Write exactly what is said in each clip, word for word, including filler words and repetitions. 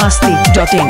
masti dot in.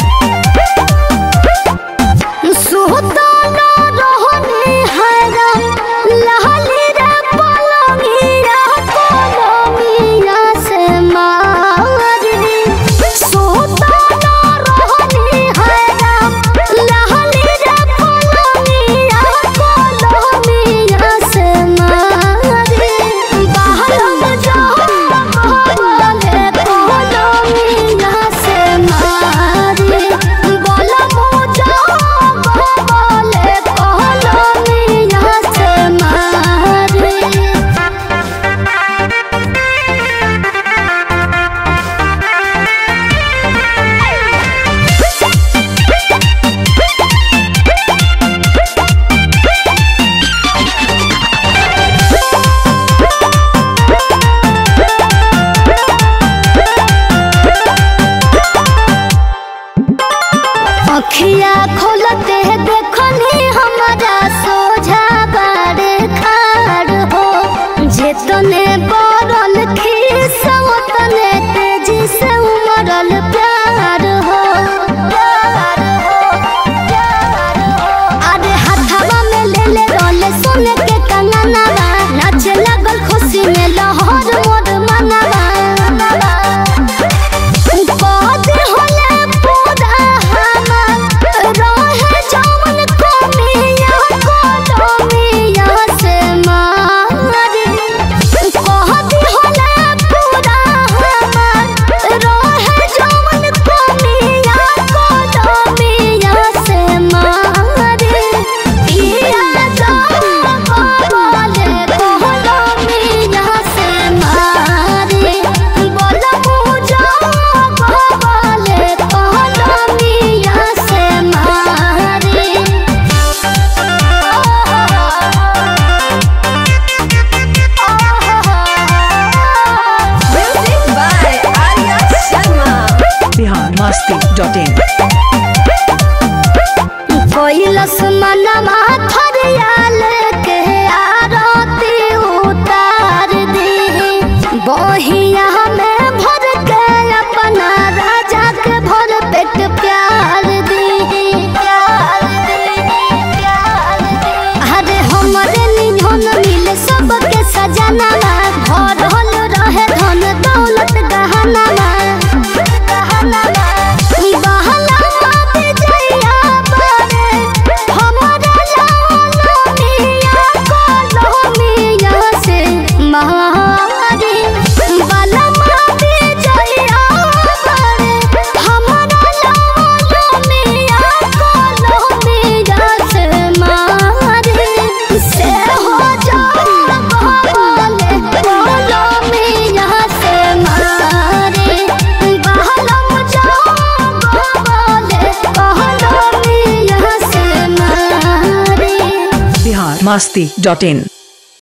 अखिया खोलते देखनी हमारा सोझा बारे खाड़ हो जेतने बरल खीस ओतने तेजी से उमरल प्यार हो प्यार हो प्यार हो अरे हाथवा में ले ले रोले सोने के कंगनवा नाचे लगल खुशी में लहर मोर मनवा masti dot in. कोइलस मनमा थरियाल के आरती उतार दी बहिया में भर के अपना राजा के भर पेट प्यार दी प्यार दी प्यार दी अरे हमरे निधन मिले सबके सजना भरल रहे धन दौलत गहना masti dot in.